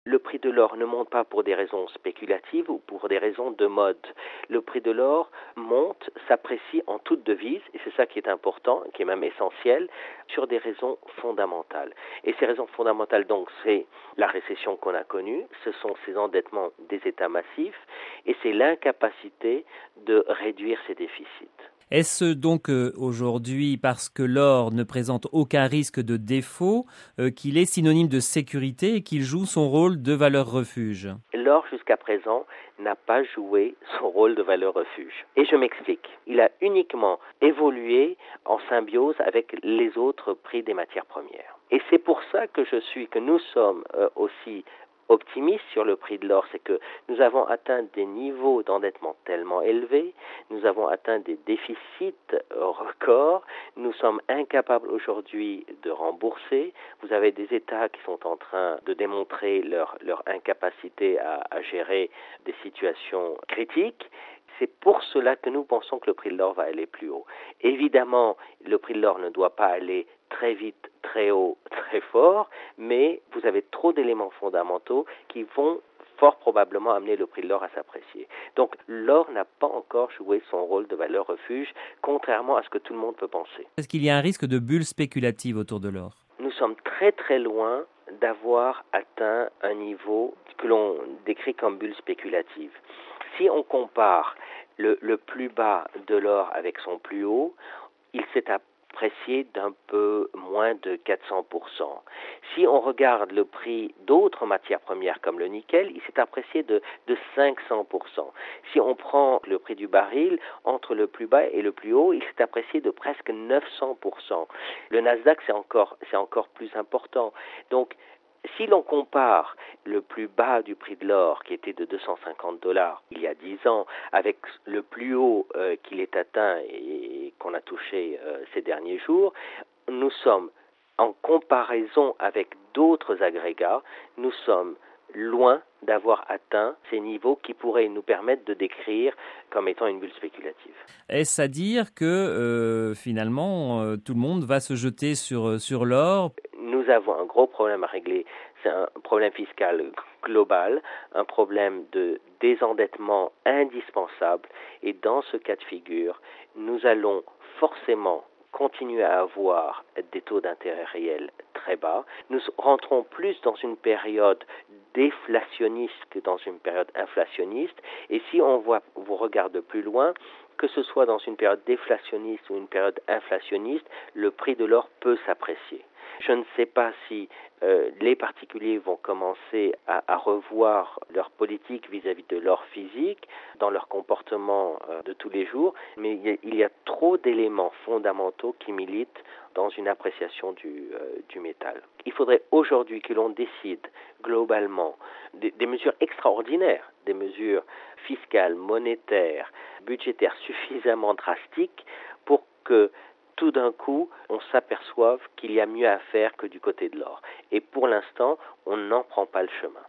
Le prix de l'or ne monte pas pour des raisons spéculatives ou pour des raisons de mode. Le prix de l'or monte, s'apprécie en toute devise, et c'est ça qui est important, qui est même essentiel, sur des raisons fondamentales. Et ces raisons fondamentales, donc, c'est la récession qu'on a connue, ce sont ces endettements des États massifs, et c'est l'incapacité de réduire ces déficits. Est-ce donc aujourd'hui, parce que l'or ne présente aucun risque de défaut, qu'il est synonyme de sécurité et qu'il joue son rôle de valeur refuge? L'or, jusqu'à présent, n'a pas joué son rôle de valeur refuge. Et je m'explique. Il a uniquement évolué en symbiose avec les autres prix des matières premières. Et c'est pour ça que nous sommes aussi optimistes sur le prix de l'or, c'est que nous avons atteint des niveaux d'endettement tellement élevés, nous avons atteint des déficits records, nous sommes incapables aujourd'hui de rembourser. Vous avez des États qui sont en train de démontrer leur incapacité à gérer des situations critiques. C'est pour cela que nous pensons que le prix de l'or va aller plus haut. Évidemment, le prix de l'or ne doit pas aller très vite, très haut, très fort, mais vous avez trop d'éléments fondamentaux qui vont fort probablement amener le prix de l'or à s'apprécier. Donc l'or n'a pas encore joué son rôle de valeur refuge, contrairement à ce que tout le monde peut penser. Est-ce qu'il y a un risque de bulle spéculative autour de l'or? Nous sommes très très loin d'avoir atteint un niveau que l'on décrit comme bulle spéculative. Si on compare le plus bas de l'or avec son plus haut, il s'est apprécié d'un peu moins de 400%. Si on regarde le prix d'autres matières premières comme le nickel, il s'est apprécié de 500%. Si on prend le prix du baril, entre le plus bas et le plus haut, il s'est apprécié de presque 900%. Le Nasdaq, c'est encore plus important. Donc, si l'on compare le plus bas du prix de l'or, qui était de $250 il y a 10 ans, avec le plus haut qu'il est atteint et qu'on a touché ces derniers jours, nous sommes, en comparaison avec d'autres agrégats, nous sommes loin d'avoir atteint ces niveaux qui pourraient nous permettre de décrire comme étant une bulle spéculative. Est-ce à dire que finalement tout le monde va se jeter sur l'or? Nous avons un gros problème à régler, c'est un problème fiscal global, un problème de désendettement indispensable, et dans ce cas de figure, nous allons forcément continuer à avoir des taux d'intérêt réels très bas. Nous rentrons plus dans une période déflationniste que dans une période inflationniste, et si vous regarde plus loin, que ce soit dans une période déflationniste ou une période inflationniste, le prix de l'or peut s'apprécier. Je ne sais pas si les particuliers vont commencer à revoir leur politique vis-à-vis de l'or physique dans leur comportement de tous les jours, mais il y a trop d'éléments fondamentaux qui militent dans une appréciation du métal. Il faudrait aujourd'hui que l'on décide globalement des mesures extraordinaires, des mesures fiscales, monétaires, budgétaires suffisamment drastiques pour que tout d'un coup, on s'aperçoive qu'il y a mieux à faire que du côté de l'or. Et pour l'instant, on n'en prend pas le chemin.